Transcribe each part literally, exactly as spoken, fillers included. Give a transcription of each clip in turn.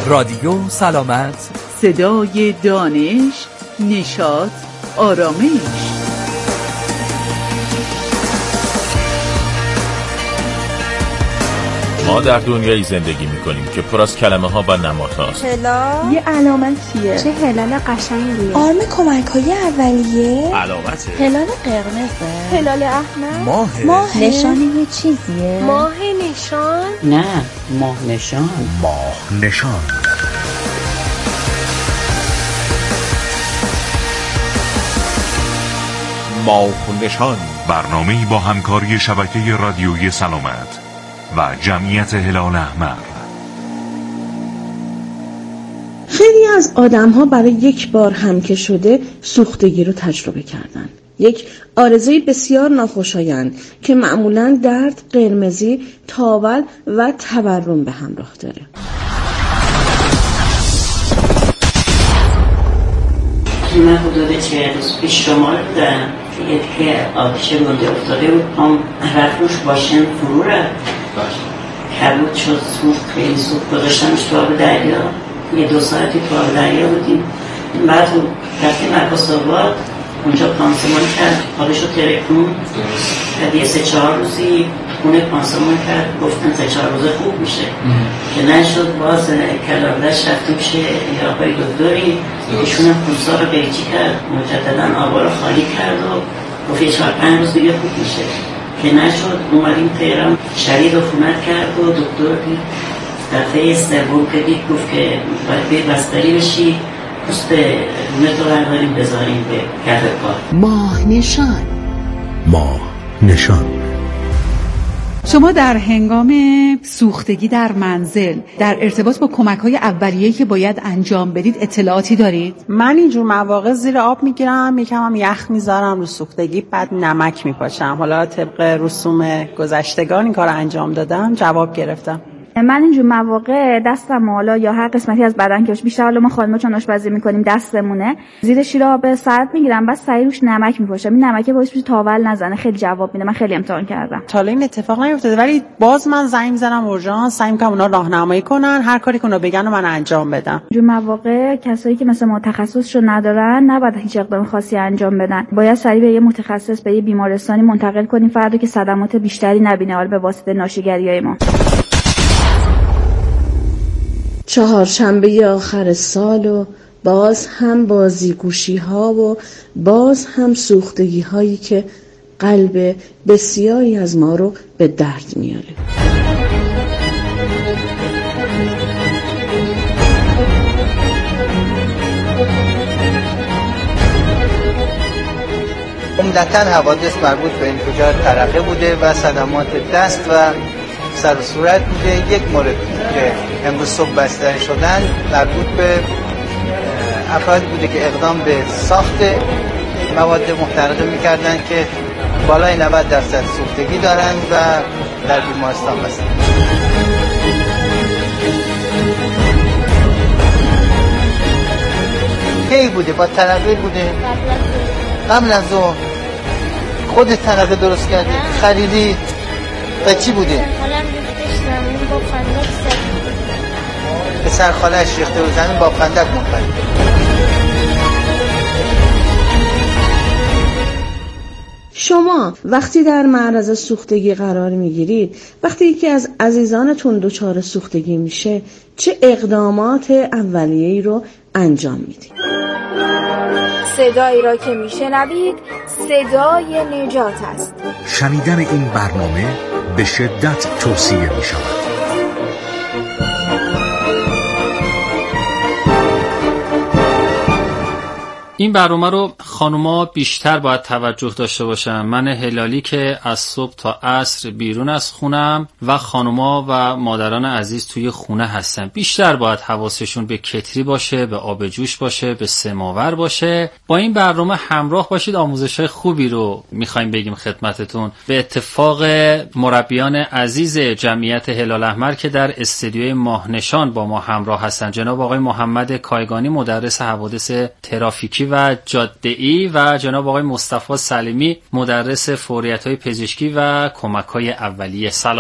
رادیو سلامت، صدای دانش، نشاط، آرامش. ما در دنیایی زندگی میکنیم که پر از کلمه ها و نماد هاست. هلال یه علامت چیه؟ چه هلال قشنگیه. آرم کمک های اولیه. علامته. هلال قرمزه. هلال احمر. ماه. ماه نشان یه چیزیه. ماه نشان. نه، ماه نشان. ماه نشان. ماه نشان، برنامه‌ای با همکاری شبکه رادیویی سلامت و جمعیت هلال احمر. خیلی از آدم‌ها برای یک بار هم که شده سوختگی رو تجربه کردن. یک آرزوی بسیار ناخوشایند که معمولاً درد، قرمزی، تاول و تورم به همراه داره. من حدود چه روز پیش شمال بودم که یه که آتش گنده افتاده بود، پام رفت روش باشن فرو رفت، کبود شد، سوخت، خیلی سوخت. گذاشتمش تو آب دریا، یه دو ساعتی تو آب دریا بودیم. بعد رفتیم مرکز آباد، اونجا پانسمان کرد، حالشو ترکون. بعد یه سه چهار روزی خونه پانسمان کرد، گفتن سه چهار روزه خوب میشه. که نشد، باز کلاردش رفتیم پیش یه آقای دکتری، ایشون هم خونسا رو قیچی کرد، مجددا آبا رو خالی کرد و گفت یه چهار پنج روز دیگه خوب میشه. که نشد، اومدیم تهران، شرید عفونت کرد و دکتر دید. دفعه سوم که دید گفت که باید به بستری بشی، پوست رونه تو برداریم بذاریم به کف پا. ماه نشان. ماه نشان. شما در هنگام سوختگی در منزل در ارتباط با کمک‌های اولیه‌ای که باید انجام بدید اطلاعاتی دارید؟ من اینجور مواقع زیر آب میگیرم، یکم هم یخ میذارم رو سوختگی، بعد نمک میپاشم. حالا طبق رسوم گذشتگان این کار انجام دادم، جواب گرفتم. من اینجور مواقع دستم حالا یا هر قسمتی از بدن که بیشتر حالا ما خانم‌ها چون آشپزی می‌کنیم دستمونه، زیر شیر آب سرد میگیرم، بعد سریع روش نمک میپاشم. این نمکه باعث میشه تاول نزنه. خیلی جواب میده. من خیلی امتحان کردم. تا حالا این اتفاق نیفتاده، ولی باز من زنگ میزنم اورژانس، سعی می‌کنم اونا راهنمایی کنن، هر کاری که اونا بگن و من انجام بدم. اینجور مواقع کسایی که مثل ما تخصصشو ندارن نباید هیچ اقدام خاصی انجام بدن. باید سریع به یه متخصص، به یه بیمارستانی منتقل کنیم فردی که صدمات بیشتری نبینه حالا به واسطه ناشیگریای ما. چهارشنبه آخر سال و باز هم بازیگوشی ها و باز هم سوختگی هایی که قلب بسیاری از ما رو به درد میاره. عمدتاً حوادث مربوط به انفجار ترقه بوده و صدمات دست و سر و صورت بوده. یک مورد که امروز صبح بستری شدن مربوط به افرادی بوده که اقدام به ساخت مواد محترقه میکردن که بالای نود درصد سوختگی دارن و در بیمارستان هستن. کی بوده؟ با ترقه بوده؟ قبل از اون خود ترقه درست کردی؟ خریدی؟ و چی بوده؟ به سر خالش ریخته و زمین با فندک مخرید. شما وقتی در معرض سوختگی قرار میگیرید، وقتی یکی از عزیزانتون دچار سوختگی میشه، چه اقدامات اولیه‌ای رو انجام میدید؟ صدایی را که میشنوید صدای نجات است. شنیدن این برنامه به شدت توصیه می شود. این برنامه رو خانوما بیشتر باید توجه داشته باشن. من هلالی که از صبح تا عصر بیرون از خونم و خانوما و مادران عزیز توی خونه هستن، بیشتر باید حواسشون به کتری باشه، به آب جوش باشه، به سماور باشه. با این برنامه همراه باشید. آموزش‌های خوبی رو میخوایم بگیم خدمتتون. به اتفاق مربیان عزیز جمعیت هلال احمر که در استودیوی ماه نشان با ما همراه هستن، جناب آقای محمد کایگانی مدرس حوادث ترافیکی و جاده‌ای و جناب آقای مصطفی سلیمی مدرس فوریت‌های پزشکی و کمک‌های اولیه. سلام.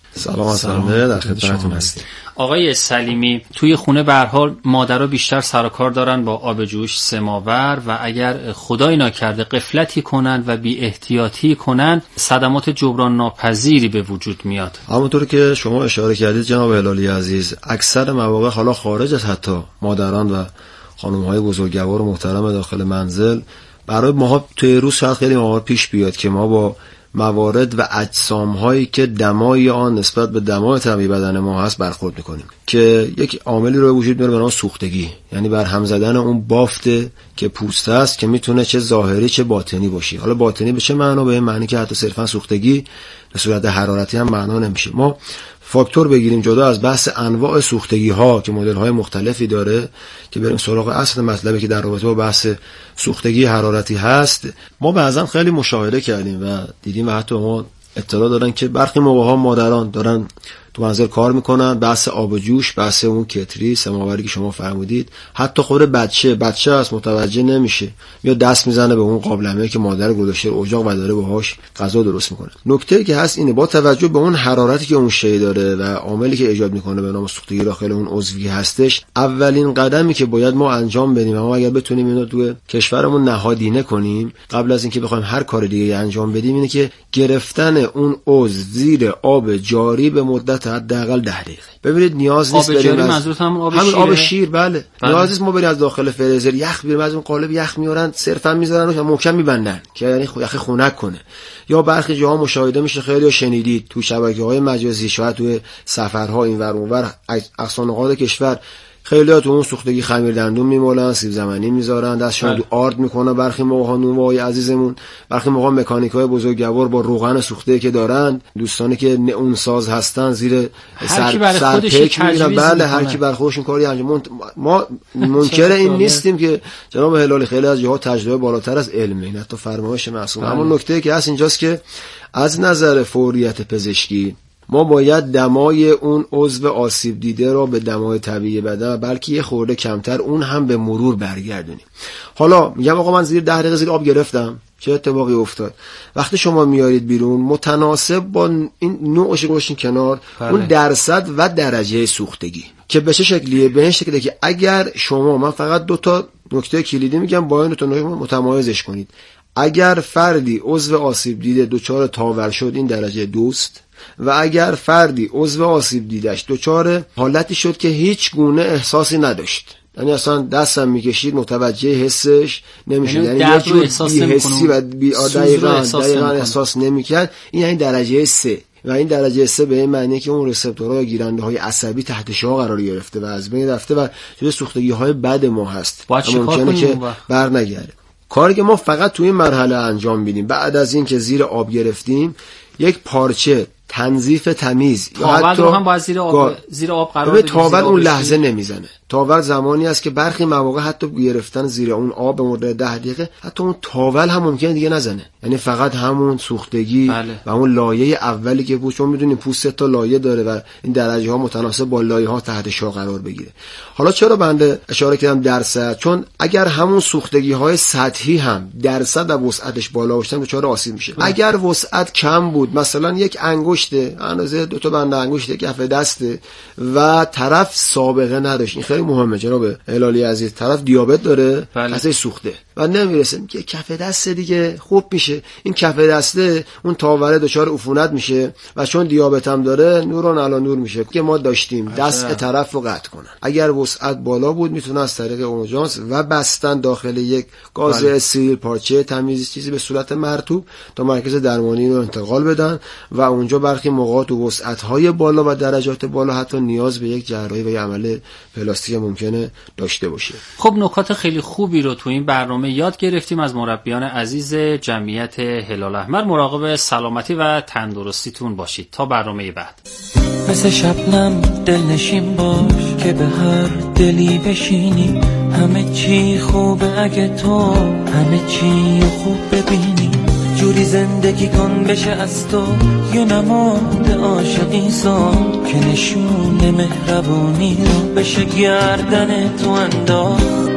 سلام سلام در خدمتتون هستیم. آقای سلیمی، توی خونه به هر حال مادرها بیشتر سر و کار دارن با آب جوش سماور و اگر خدای ناکرده غفلتی کنن و بی احتیاطی کنن صدمات جبران ناپذیری به وجود میاد. همونطور که شما اشاره کردید جناب هلالی عزیز، اکثر مواقع حالا خارج از حتی مادران و خانم‌های بزرگوار و محترم داخل منزل، برای ماها توی روز شاید خیلی مواقع پیش بیاد که ما با موارد و اجسام هایی که دمای آن نسبت به دمای طبیعی بدن ما هست برخورد میکنیم که یک عاملی رو وجود میاره به نام سوختگی، یعنی بر هم زدن اون بافته که پوست است که میتونه چه ظاهری چه باطنی باشی. حالا باطنی به چه معنا؟ به این معنی که حتی صرفا سوختگی به صورت حرارتی هم معنا نمیشه. ما فاکتور بگیریم جدا از بحث انواع سوختگی ها که مدل های مختلفی داره که بریم سراغ اصل مطلبی که در رابطه با بحث سوختگی حرارتی هست. ما بعضا خیلی مشاهده کردیم و دیدیم و حتی ما اطلاع دارن که برخی موقع ها مادران دارن تو منزل کار میکنن، بحث آب جوش، بحث اون کتری سماوری که شما فرمودید، حتی خود بچه بچه است متوجه نمیشه، یا دست میزنه به اون قابلمه که مادر گذاشته اجاق و داره باهاش غذا درست میکنه. نکته که هست اینه با توجه به اون حرارتی که اون شی داره و عاملی که ایجاد میکنه به نام سوختگی داخل اون عضوی هستش، اولین قدمی که باید ما انجام بدیم اما اگر بتونیم اینو تو کشورمون نهادینه کنیم قبل از اینکه بخوایم هر کار دیگه انجام بدیم، اینه که گرفتن اون عضو زیر آب جاری به مدت حداقل ده دقیقه. ببینید نیاز نیست بریم از همون آب شیر، آب شیر بله. بله نیاز نیست ما بریم از داخل فریزر یخ بیاریم، از اون قالب یخ میارن صرفا میذارن و محکم میبندن که یعنی یخ خنک کنه. یا برخی جاها مشاهده میشه، خیلی شنیدید تو شبکه‌های مجازی، شاید تو سفرها اینور اونور اقصا نقاط کشور، خیلی‌ها تو اون سوختگی خمیر دندون میمالن، سیب زمینی میذارن، دستشون تو آرد میکنه. برخی موقع نونوای عزیزمون، برخی موقع مکانیکای بزرگوار با روغن سوخته که دارن، دوستانی که نئون ساز هستن زیر سر سر پیک میگیرن. بله هر کی بر خودشون کاری انجام. ما منکر این نیستیم که جناب هلالی خیلی از جاها تجربه بالاتر از علمه، این حتی فرمایش معصوم. اما نکته که هست اینجاست که از نظر فوریت پزشکی ما باید دمای اون عضو آسیب دیده را به دمای طبیعی بدن بلکه یه خورده کمتر اون هم به مرور برگردونیم. حالا میگم آقا من زیر ده دقیقه زیر آب گرفتم، چه اتفاقی افتاد؟ وقتی شما میارید بیرون متناسب با این نوعش گوشین کنار بله. اون درصد و درجه سوختگی که به چه شکلیه؟ به این شکلیه که اگر شما، من فقط دو تا نکته کلیدی میگم با این دو تا نکته متمایزش کنید. اگر فردی عضو آسیب دیده دچار تاول شد این درجه دوست، و اگر فردی عضو آسیب دیدش دچار حالتی شد که هیچ گونه احساسی نداشت، یعنی اصلا دستم میکشید متوجه حسش نمیشد، یعنی یه جور بی‌حسی و بی دقیقاً دقیقاً احساس نمیکرد، این یعنی درجه سه. و این درجه سه به این معنی که اون رسپتورها یا گیرنده های عصبی تحت شعاع قرار گرفته و از بین رفته و جزو سوختگی های بد ما هست، ممکنه که برنگرده. کاری که ما فقط توی این مرحله انجام بدیم بعد از این که زیر آب گرفتیم، یک پارچه تنظیف تمیز یا حتی رو هم باید زیر آب زیر آب قرار بدیم. تاول اون لحظه نمیزنه. تاول زمانی است که برخی مواقع حتی گرفتن زیر اون آب به مدت ده دقیقه حتی اون تاول هم ممکنه دیگه نزنه، یعنی فقط همون سوختگی بله. و اون لایه اولی که بود، چون میدونیم پوست تا لایه داره و این درجه ها متناسب با لایه ها تحت شعاع قرار بگیره. حالا چرا بنده اشاره کردم درصد؟ چون اگر همون سوختگی های سطحی هم درصد و وسعتش بالا باشن دچار آسیب میشه. بله. اگر وسعت کم بود، مثلا یک انگشت اندازه دو تا بند انگشت کف دسته و طرف سابقه نداشت، این خیلی مهمه جناب هلالی عزیز، طرف دیابت داره اصلا سوخته و نمیرسه که کف دست دیگه خوب میشه، این کف دسته اون تاوره دچار عفونت میشه و چون دیابت هم داره نورون علی نور میشه که ما داشتیم دست طرف رو قطع کنن. اگر وسعت بالا بود میتونه از طریق اورژانس و بستن داخل یک گاز استریل پارچه تمیز چیزی به صورت مرطوب تا مرکز درمانی رو انتقال بدن و اونجا برخی موقعات و وسعت‌های بالا و درجات بالا حتی نیاز به یک جراحی و یک عمل پلاستیک ممکنه داشته باشه. خب نکات خیلی خوبی رو تو این برنامه یاد گرفتیم از مربیان عزیز جمعیت هلال احمر. مراقب سلامتی و تندرستیتون باشید تا برنامه بعد. مثل شبنم دلنشین باش که به هر دلی بشینی، همه چی خوبه اگه تو همه چی خوب ببینی، جوری زندگی کن بشه از تو یه نماد عاشقی سان که نشون مهربونی رو بشه گردن تو انداخت.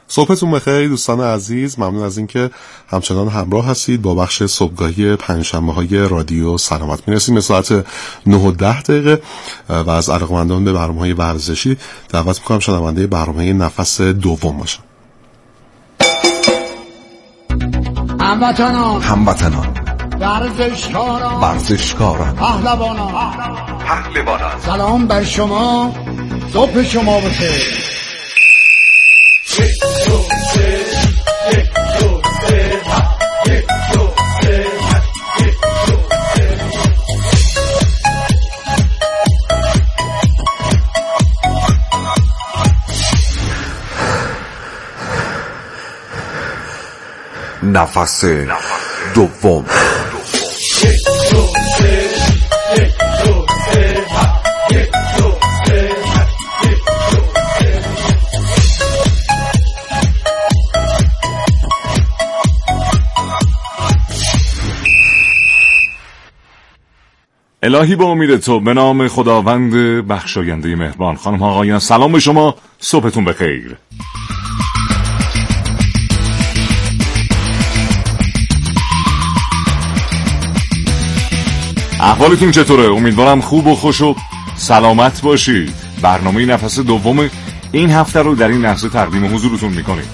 صبحتون بخیر دوستان عزیز، ممنون از اینکه همچنان همراه هستید با بخش صبحگاهی پنجشنبه‌های رادیو سلامت. میرسیم به ساعت نه و ده دقیقه و از علاقه‌مندان به برنامه‌های ورزشی دعوت می‌کنم شنونده برنامه نفس دوم باشن. هموطنان هموطنان ورزشکاران ورزشکاران پهلوانان پهلوانان سلام بر شما، صبح شما بخیر. نفس دوم. الهی به امید تو، به نام خداوند بخشاینده مهربان. خانم ها آقایان سلام به شما، صبحتون بخیر. احوالتون چطوره؟ امیدوارم خوب و خوش و سلامت باشید. برنامه نفس دوم این هفته رو در این لحظه تقدیم حضورتون میکنیم.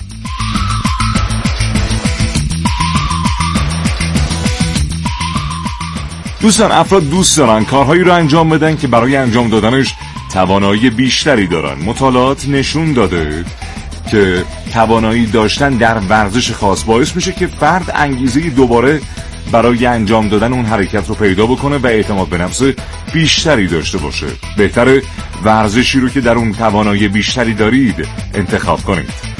دوستان، افراد دوست دارن کارهایی رو انجام بدن که برای انجام دادنش توانایی بیشتری دارن. مطالعات نشون داده که توانایی داشتن در ورزش خاص باعث میشه که فرد انگیزه دوباره برای انجام دادن اون حرکت رو پیدا بکنه و اعتماد به نفس بیشتری داشته باشه. بهتره ورزشی رو که در اون توانایی بیشتری دارید انتخاب کنید.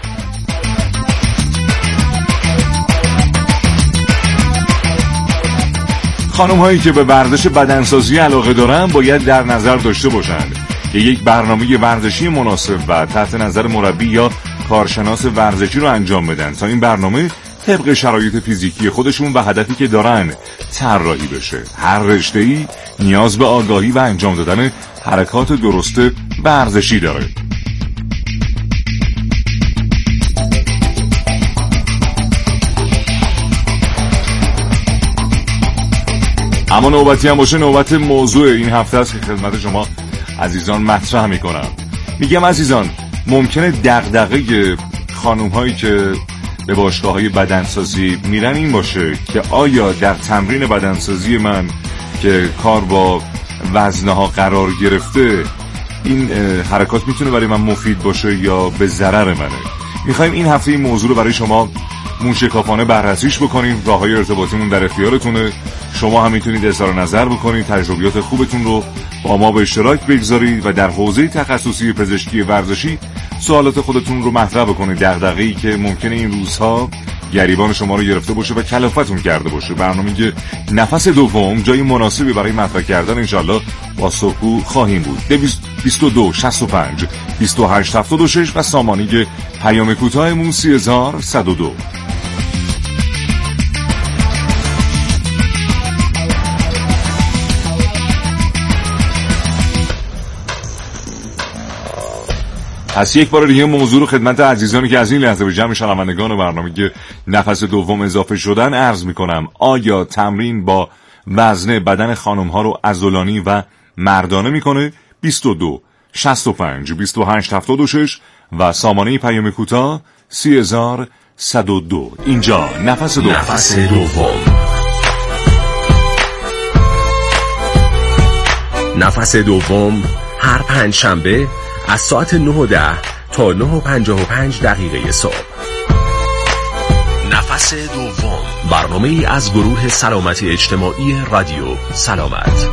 خانم هایی که به ورزش بدنسازی علاقه دارن باید در نظر داشته باشند که یک برنامه ورزشی مناسب و تحت نظر مربی یا کارشناس ورزشی رو انجام بدن تا این برنامه طبق شرایط فیزیکی خودشون و هدفی که دارن طراحی بشه. هر رشته‌ای نیاز به آگاهی و انجام دادن حرکات درست ورزشی داره. اما نوبتی هم باشه نوبت موضوع این هفته است که خدمت شما عزیزان مطرح میکنم. میگم عزیزان، ممکنه دغدغه خانوم هایی که به باشگاه‌های بدنسازی میرن این باشه که آیا در تمرین بدنسازی من که کار با وزنها قرار گرفته این حرکات میتونه برای من مفید باشه یا به ضرر منه. میخوایم این هفته این موضوع رو برای شما موشکافانه بررسیش بکنیم. راههای ارتباطیمون در اختیارتونه. شما هم میتونید اظهار نظر بکنید، تجربیات خوبتون رو با ما به اشتراک بگذارید و در حوزه تخصصی پزشکی ورزشی سوالات خودتون رو مطرح بکنید. دغدغه‌ای که ممکنه این روزها گریبان شما رو گرفته باشه و کلفتون کرده باشه. برنامه نفس دوم جای مناسبی برای مطرح کردن انشالله با صحبو خواهیم بود. بیست و دو شصت و پنج بیست و هشت هفتاد و شش و سامانه پیام کوتاهمون سی هزار و صد و دو. پس یک بار دیگه موضوع رو خدمت عزیزانی که از این لحظه به جمع شنوندگان برنامه نفس دوم اضافه شدن عرض میکنم. آیا تمرین با وزن بدن خانم ها رو عضلانی و مردانه میکنه؟ بیست و دو شصت و پنج بیست و هشت هفتاد و شش و سامانه پیام کوتاه سی هزار و صد و دو. اینجا نفس دوم. نفس دوم. نفس دوم هر پنج شنبه از ساعت نه و ده تا نه و پنجاه و پنج دقیقه صبح. نفس دوم، برنامه ای از گروه سلامتی اجتماعی رادیو سلامت.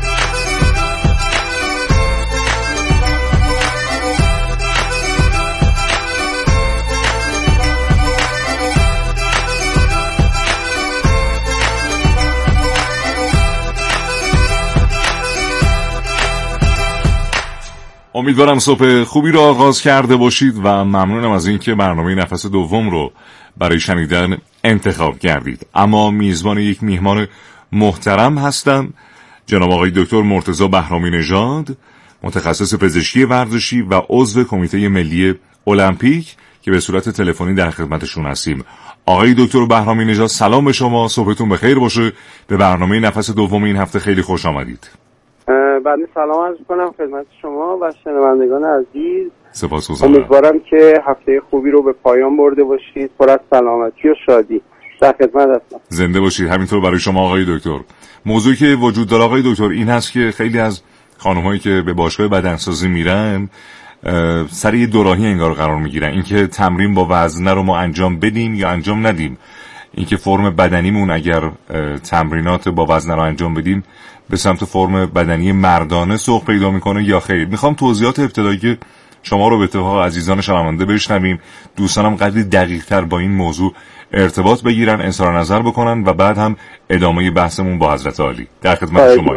امیدوارم صبح خوبی رو آغاز کرده باشید و ممنونم از اینکه برنامه نفس دوم رو برای شنیدن انتخاب کردید. اما میزبان یک میهمان محترم هستم، جناب آقای دکتر مرتضی بهرامی نژاد، متخصص پزشکی ورزشی و عضو کمیته ملی المپیک که به صورت تلفنی در خدمتشون هستیم. آقای دکتر بهرامی نژاد، سلام به شما، صبحتون بخیر باشه. به برنامه نفس دوم این هفته خیلی خوش آمدید. بعد سلام عرض کنم خدمت شما و شنوندگان عزیز. سپاسگزارم. امیدوارم که هفته خوبی رو به پایان برده باشید، پر از سلامتی و شادی. در خدمت هستم. زنده باشید. همینطور برای شما آقای دکتر. موضوعی که وجود داره آقای دکتر این هست که خیلی از خانم‌هایی که به باشگاه بدنسازی میرن سر یه دوراهی انگار قرار میگیرن، اینکه تمرین با وزنه رو ما انجام بدیم یا انجام ندیم، اینکه فرم بدنیمون اگر تمرینات با وزنه رو انجام بدیم به سمت فرم بدنی مردانه سوق پیدا میکنه یا خیر. میخوام توضیحات ابتدایی شما رو به اتفاق عزیزان شنونده بشنویم. دوستانم قدری دقیق تر با این موضوع ارتباط بگیرن، اظهار نظر بکنن و بعد هم ادامه بحثمون با حضرت عالی. در خدمت شما.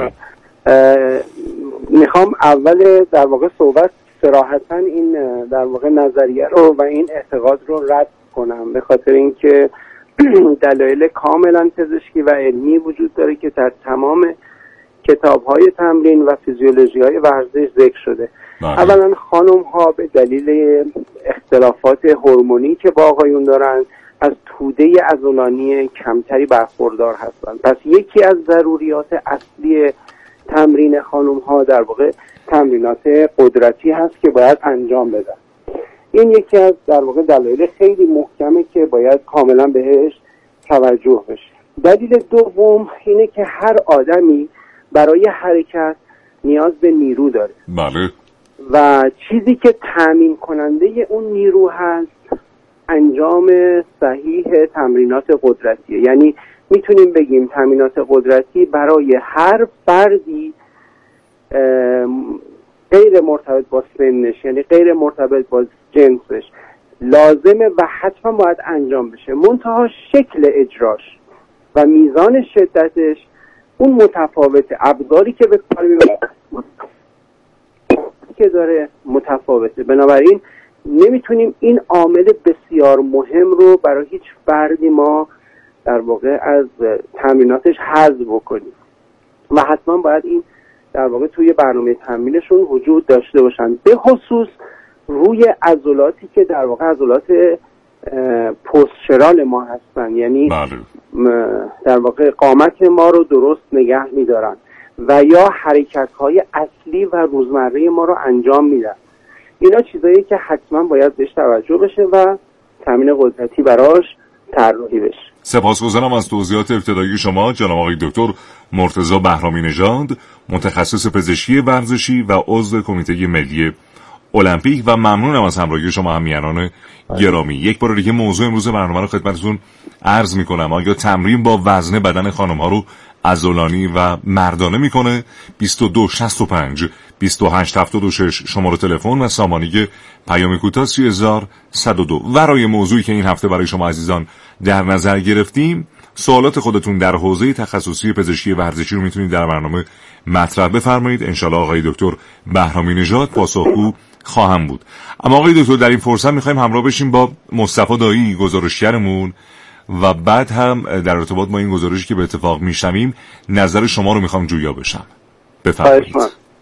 میخوام اول در واقع صحبت صراحتاً این در واقع نظریه رو و این اعتقاد رو رد کنم، به خاطر اینکه دلایل کاملا پزشکی و علمی وجود داره که در تمام کتاب‌های تمرین و فیزیولوژی‌های ورزش ذکر شده. اولا خانم‌ها به دلیل اختلافات هورمونی که با آقایون دارن از توده عضلانی کمتری برخوردار هستند. پس یکی از ضروریات اصلی تمرین خانم‌ها در واقع تمرینات قدرتی هست که باید انجام بدن. این یکی از در واقع دلایل خیلی محکمه که باید کاملا بهش توجه بشه. دلیل دوم اینه که هر آدمی برای حرکت نیاز به نیرو داره. بله. و چیزی که تامین کننده اون نیرو هست انجام صحیح تمرینات قدرتیه. یعنی میتونیم بگیم تمرینات قدرتی برای هر فردی غیر مرتبط با سنش، یعنی غیر مرتبط با جنسش، لازمه و حتما باید انجام بشه. منتها شکل اجراش و میزان شدتش اون متفاوته. ابزاری که به کار میبره که داره متفاوته. بنابراین نمیتونیم این عامل بسیار مهم رو برای هیچ فردی ما در واقع از تمریناتش حذف بکنیم و حتما باید این در واقع توی برنامه تمرینشون وجود داشته باشن، به خصوص روی عضلاتی که در واقع عضلات پوستچرال ما هستن، یعنی در واقع قامت ما رو درست نگه میدارن و یا حرکت‌های اصلی و روزمره ما رو انجام میدن. اینا چیزایی که حتما باید بهش توجه بشه و تمرین قدرتی براش طراحی بشه. سپاسگزارم از توضیحات ابتدایی شما جناب آقای دکتر مرتضی بهرامی نژاد، متخصص پزشکی ورزشی و عضو کمیته ملی المپیک، و ممنونم از همراهی شما همیهنان گرامی. یک بار دیگه موضوع امروز برنامه رو خدمتتون عرض میکنم. آیا تمرین با وزن بدن خانم ها رو عضلانی و مردانه میکنه؟ بیست و دو شصت و پنج بیست و هشت هفتاد و شش شماره تلفن و سامانه پیام کوتاه سی هزار و صد و دو. برای موضوعی که این هفته برای شما عزیزان در نظر گرفتیم، سوالات خودتون در حوزه تخصصی پزشکی ورزشی رو میتونید در برنامه مطرح بفرمایید. انشالله آقای دکتر بهرامی نژاد پاسخگو خواهم بود. اما آقای دکتر در این فرصت میخوایم همراه بشیم با مصطفی دایی گزارشگرمون و بعد هم در ارتباط با این گزارشی که به اتفاق میشنویم نظر شما رو میخوام جویا بشم. بفرمایید.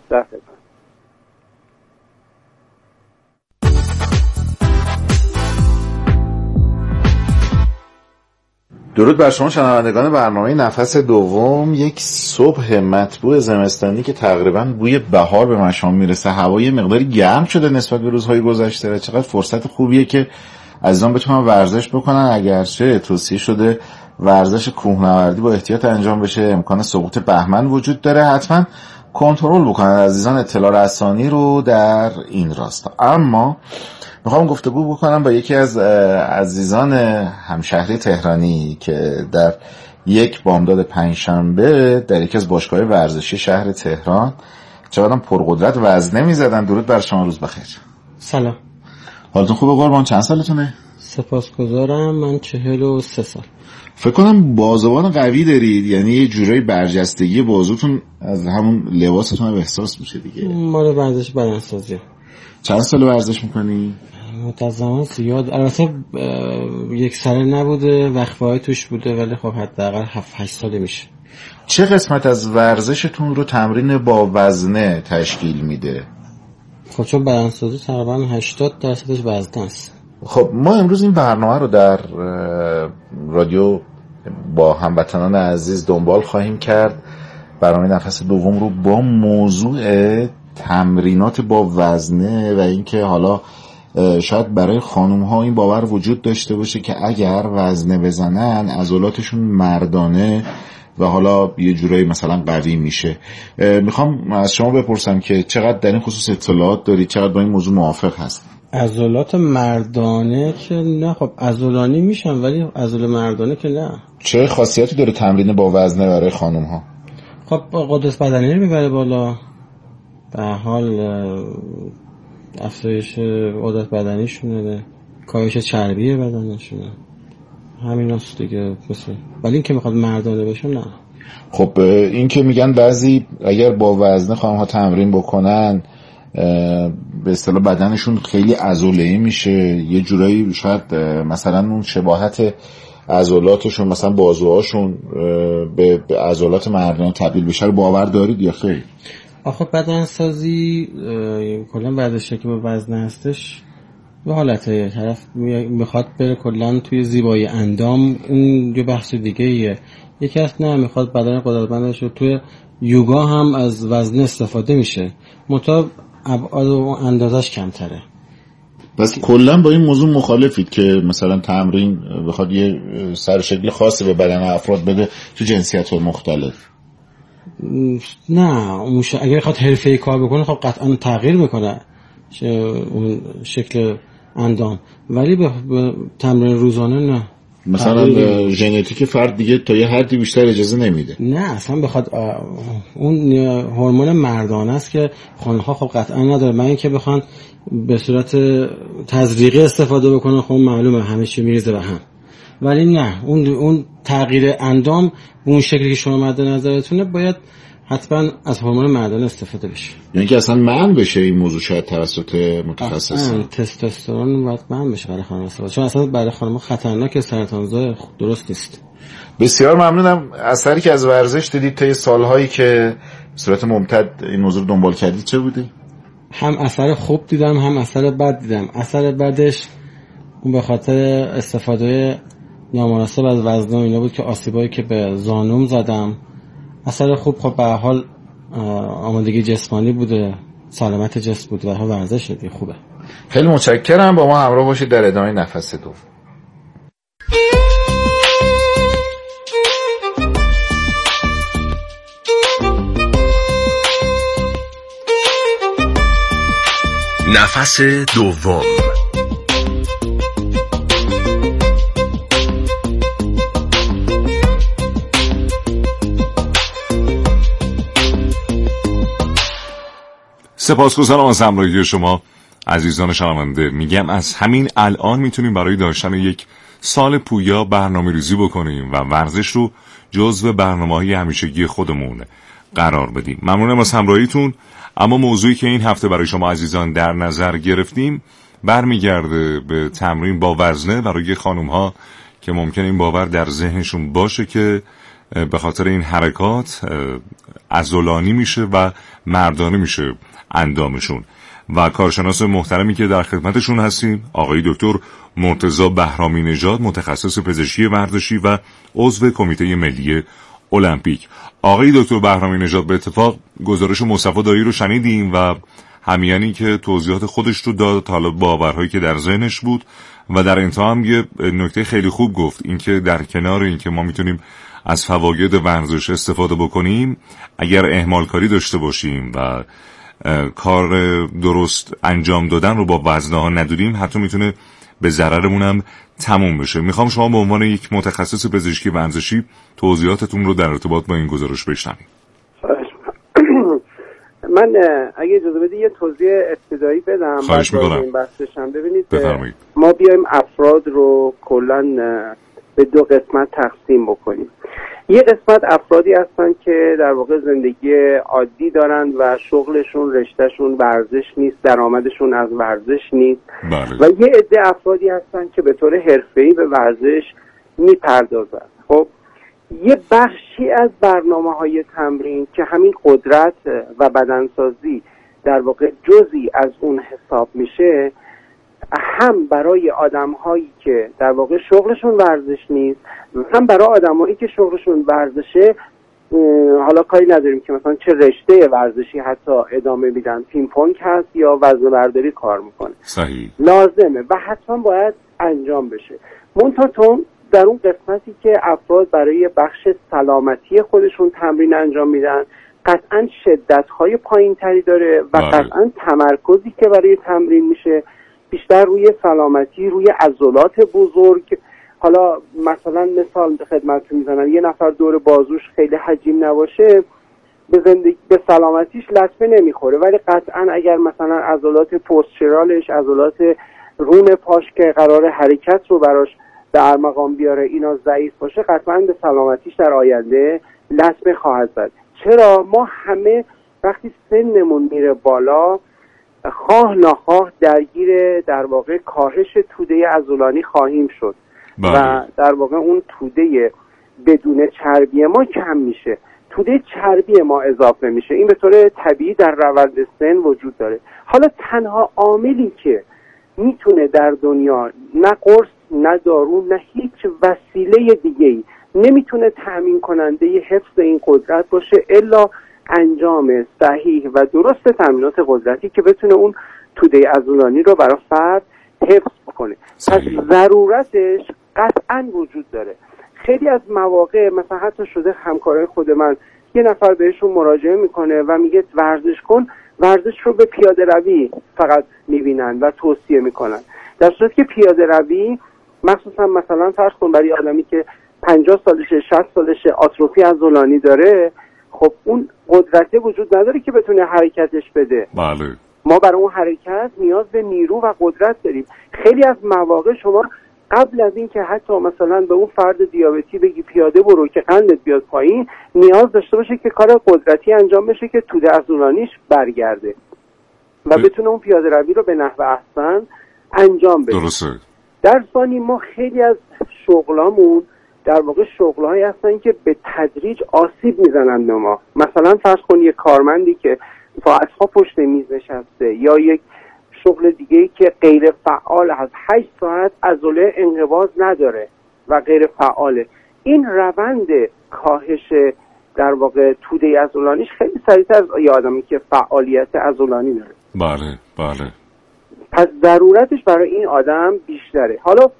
درود بر شما شنوندگان برنامه نفس دوم. یک صبح مطبوع زمستانی که تقریبا بوی بهار به مشام میرسه. هوا یه مقداری گرم شده نسبت به روزهای گذشته. چقدر فرصت خوبیه که عزیزان بتونن ورزش بکنن، اگرچه توصیه شده ورزش کوهنوردی با احتیاط انجام بشه، امکان سقوط بهمن وجود داره. حتما کنترل بکنن عزیزان اطلاع رسانی رو در این راستا. اما میخوام گفتگو بکنم با یکی از عزیزان همشهری تهرانی که در یک بامداد پنجشنبه در یکی از باشگاه‌های ورزشی شهر تهران چقدر پرقدرت وزنه میزدن. درود بر شما، روز بخیر. سلام، حالتون خوبه قربان؟ چند سالتونه؟ سپاسگزارم، من چهل و سه سال. فکر کنم بازوان قوی دارید، یعنی یه جورایی برجستگی بازوتون از همون لباستون هم احساس میشه دیگه. مال ورزش بدنسازی. چند سال ورزش میکنی؟ متأسفانه زیاد، البته یک ساله نبوده، وقفه‌های توش بوده، ولی خب حداقل هفت هشت ساله میشه. چه قسمت از ورزشتون رو تمرین با وزنه تشکیل میده؟ خب چون بدنسازی تقریبا هشتاد درصدش وزنه است. خب ما امروز این برنامه رو در رادیو با هموطنان عزیز دنبال خواهیم کرد. برنامه نفس دوم رو با موضوع تمرینات با وزنه و اینکه حالا شاید برای خانم ها این باور وجود داشته باشه که اگر وزنه بزنن عضلاتشون مردانه و حالا یه جورایی مثلا قوی میشه. میخوام از شما بپرسم که چقدر در این خصوص اطلاعات دارید، چقدر با این موضوع موافق هست؟ عضلات مردانه که نه، خب عضلانی میشن ولی عضل مردانه که نه. چه خاصیتی داره تمرین با وزنه برای خانم ها؟ خب قدرت بدنی رو میبره بالا، به حال افزایش قدرت بدنیشونه، کاهش چربی بدنشونه، همین هست دیگه مثل. ولی این که میخواد مردانه بشه نه. خب این که میگن بعضی اگر با وزنه خانم ها تمرین بکنن به اصطلاح بدنشون خیلی عضله‌ای میشه، یه جورایی شاید مثلا اون شباهت عضلاتشون مثلا بازوهاشون به عضلات مردانه تبدیل بشه رو باور دارید یا خیر؟ آخه بدنسازی کلا ورزشی که با وزنه هستش به حالته طرف میخواد بره کلا توی زیبایی اندام، اون یه بحث دیگه ایه. یکی از نه میخواد بدن قدرتمندش رو توی یوگا هم از وزنه استفاده میشه، منتها ابعاد و اندازش کمتره. پس کلا با این موضوع مخالفید که مثلا تمرین بخواد یه سرشکل خاصی به بدن افراد بده تو جنسیت‌های مختلف؟ نه مش... اگر بخواد حرفه‌ای کار بکنه خب قطعا تغییر میکنه ش... اون شکل اندام، ولی به, به تمرین روزانه نه. مثلا ژنتیک فرد دیگه تا یه حدی بیشتر اجازه نمیده؟ نه اصلا بخواد اون هورمون مردانه است که خانم‌ها خب قطعا نداره. من اینکه بخوان به صورت تزریقی استفاده بکنن خب معلومه همه چی میریزه به هم، ولی نه اون اون تغییر اندام اون شکلی که شما مد نظرتونه باید حتما از هورمون مردانه استفاده بشه. یعنی که اصلا منع بشه این موضوع شاید توسط متخصص؟ تستوسترون باید منع بشه برای خانم استفاده، چون اصلا برای خانم خطرناک سرطانزا درست نیست. بسیار ممنونم. اثری که از ورزش دیدید طی سالهایی که به صورت ممتد این موضوع رو دنبال کردید چه بوده؟ هم اثر خوب دیدم هم اثر بد دیدم. اثر بدش اون به خاطر استفاده نامناسب از وزنه اینا بود که آسیبایی که به زانوم زدم. اثر خوب خب به حال آمادگی جسمانی بوده، سلامت جسم بود و ورزش دیگه خوبه. خیلی متشکرم. با ما همراه باشید در ادامه نفس دوم. نفس دوم. سپاسگزارم از همراهی شما عزیزان شنونده. میگم از همین الان میتونیم برای داشتن یک سال پویا برنامه ریزی بکنیم و ورزش رو جزو برنامه‌های همیشگی خودمون قرار بدیم. ممنونم از همراهیتون. اما موضوعی که این هفته برای شما عزیزان در نظر گرفتیم برمیگرده به تمرین با وزنه برای خانم‌ها که ممکن این باور در ذهنشون باشه که به خاطر این حرکات عضلانی میشه و مردانه میشه اندامشون. و کارشناس محترمی که در خدمتشون هستیم آقای دکتر مرتضی بهرامی نژاد، متخصص پزشکی ورزشی و عضو کمیته ملی المپیک. آقای دکتر بهرامی نژاد، به اتفاق گزارش مصطفی دایی رو شنیدیم و همیانی که توضیحات خودش رو داد، حالا باورهایی که در ذهنش بود و در انتها هم یه نکته خیلی خوب گفت، اینکه در کنار اینکه ما میتونیم از فواید ورزش استفاده بکنیم، اگر اهمال کاری داشته باشیم و کار درست انجام دادن رو با وزنه ها ندونیم حتی میتونه به ضررمون هم تموم بشه. میخوام شما به عنوان یک متخصص پزشکی ورزشی توضیحاتتون رو در ارتباط با این گزارش بشنویم. من اگه اجازه بدید یه توضیح ابتدایی بدم. خواهش میکنم. این بحثشم ببینید بفرمایید. ما بیایم افراد رو کلاً به دو قسمت تقسیم بکنیم. یه قسمت افرادی هستن که در واقع زندگی عادی دارن و شغلشون رشتهشون ورزش نیست، درآمدشون از ورزش نیست. بله. و یه عده افرادی هستن که به طور حرفه‌ای به ورزش میپردازن. خب یه بخشی از برنامه‌های تمرین که همین قدرت و بدنسازی در واقع جزئی از اون حساب میشه، هم برای آدم‌هایی که در واقع شغلشون ورزش نیست، هم برای آدم‌هایی که شغلشون ورزشه، حالا کاری نداریم که مثلا چه رشته ورزشی حتی ادامه میدن، پینگ پونگ هست یا وزنه برداری کار میکنه، صحیح لازمه و حتما باید انجام بشه. منتها در اون قسمتی که افراد برای بخش سلامتی خودشون تمرین انجام میدن، قطعا شدت‌های پایین‌تری داره و قطعا تمرکزی که برای تمرین میشه بیشتر روی سلامتی، روی عضلات بزرگ. حالا مثلا مثال خدمتتون میزنم، یه نفر دور بازوش خیلی حجیم نباشه، به زندگی به سلامتیش لطمه نمیخوره، ولی قطعا اگر مثلا عضلات پوستچرالش، عضلات رون پاش که قرار حرکت رو براش در مقام بیاره اینا ضعیف باشه، قطعا به سلامتیش در آینده لطمه خواهد زد. چرا؟ ما همه وقتی سنمون میره بالا خواه ناخواه درگیر در واقع کاهش توده عضلانی خواهیم شد بله. و در واقع اون توده بدون چربی ما کم میشه، توده چربی ما اضافه میشه. این به طور طبیعی در روند سن وجود داره. حالا تنها عاملی که میتونه در دنیا نه قرص نه دارو نه هیچ وسیله دیگه‌ای نمیتونه تأمین کننده حفظ این قدرت باشه الا انجام صحیح و درست تمرینات قدرتی که بتونه اون توده عضلانی رو برای فرد حفظ بکنه. پس ضرورتش قطعا وجود داره. خیلی از مواقع مثلا حتی شده همکارای خود من یه نفر بهشون مراجعه میکنه و میگه ورزش کن، ورزش رو به پیاده روی فقط میبینن و توصیه میکنن، در صورتی که پیاده روی مخصوصا مثلا فرض کن برای آدمی که پنجاه سالشه، شصت سالشه، آتروفی عضلانی داره، خب اون قدرته وجود نداره که بتونه حرکتش بده. بله. ما برای اون حرکت نیاز به نیرو و قدرت داریم. خیلی از مواقع شما قبل از این که حتی مثلا به اون فرد دیابتی بگی پیاده برو که قندت بیاد پایین، نیاز داشته باشه که کار قدرتی انجام بشه که توده عضلانیش برگرده و ب... بتونه اون پیاده روی رو به نحو احسن انجام بده. درسته. در ثانی ما خیلی از شغلامون در واقع شغل‌هایی هستن که به تدریج آسیب میزنن به ما. مثلا فرض کن یک کارمندی که ساعت‌ها پشت میز نشسته یا یک شغل دیگه‌ای که غیر فعال هست، هشت ساعت عضله انقباض نداره و غیر فعاله، این روند کاهش در واقع توده عضلانیش خیلی سریعتر از یه آدمی که فعالیت عضلانی داره. بله بله. پس ضرورتش برای این آدم بیشتره. حالا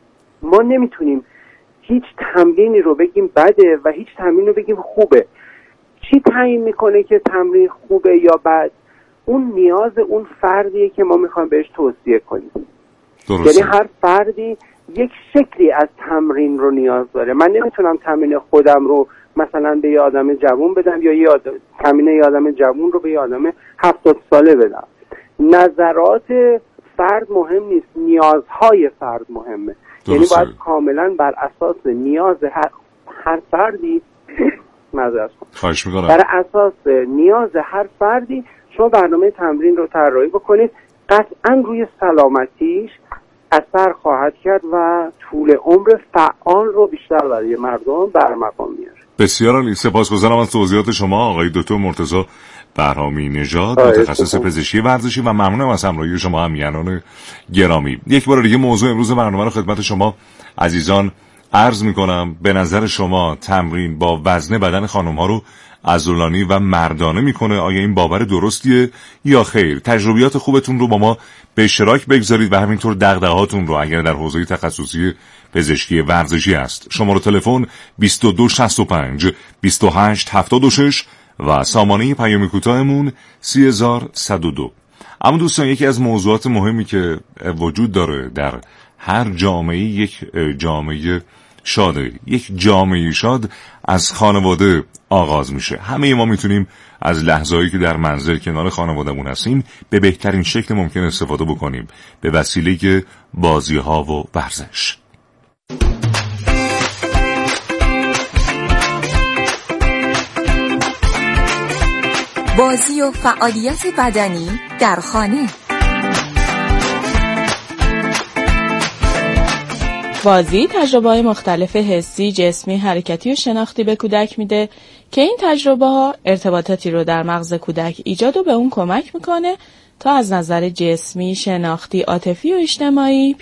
ما نمیتونیم هیچ تمرینی رو بگیم بده و هیچ تمرینی رو بگیم خوبه. چی تعیین میکنه که تمرین خوبه یا بد؟ اون نیاز اون فردیه که ما میخوایم بهش توصیه کنیم. درسته. یعنی هر فردی یک شکلی از تمرین رو نیاز داره. من نمیتونم تمرین خودم رو مثلا به یه آدم جوان بدم یا یه آدم تمرین یه آدم جوان رو به یه آدم هفتاد ساله بدم. نظرات فرد مهم نیست، نیازهای فرد مهمه. درسته. یعنی باید کاملا بر اساس نیاز هر, هر فردی معذرت خواهش میکنم بر اساس نیاز هر فردی شما برنامه تمرین رو طراحی بکنید. قطعا روی سلامتیش اثر خواهد کرد و طول عمر فعال رو بیشتر برای مردم برمقام میاره. بسیار عالی، سپاسگزارم از توضیحات شما آقای دکتر مرتضی بهرامی نژاد، متخصص پزشکی ورزشی و ممنونم از همراهی شما همیهنان گرامی. یک بار دیگه موضوع امروز برنامه رو خدمت شما عزیزان عرض میکنم. به نظر شما تمرین با وزن بدن خانم ها رو عضلانی و مردانه میکنه؟ آیا این باور درستیه یا خیر؟ تجربیات خوبتون رو با ما به اشتراک بگذارید و همینطور دغدغه‌هاتون رو اگر در حوزه تخصصی پزشکی ورزشی است. شماره تلفن بیست و دو شصت و پنج بیست و هشت هفتاد و شش و سامانه پیام کوتاهمون سه هزار و صد و دو. اما دوستان، یکی از موضوعات مهمی که وجود داره در هر جامعه، یک جامعه شاده، یک جامعه شاد از خانواده آغاز میشه. همه ما میتونیم از لحظه‌ای که در منزل کنار خانوادهمون هستیم به بهترین شکل ممکن استفاده بکنیم به وسیله بازی‌ها و ورزش. بازی و فعالیت بدنی در خانه. بازی تجربه‌های مختلف حسی، جسمی، حرکتی و شناختی به کودک میده که این تجربه ها ارتباطاتی رو در مغز کودک ایجاد و به اون کمک میکنه تا از نظر جسمی، شناختی، عاطفی و اجتماعی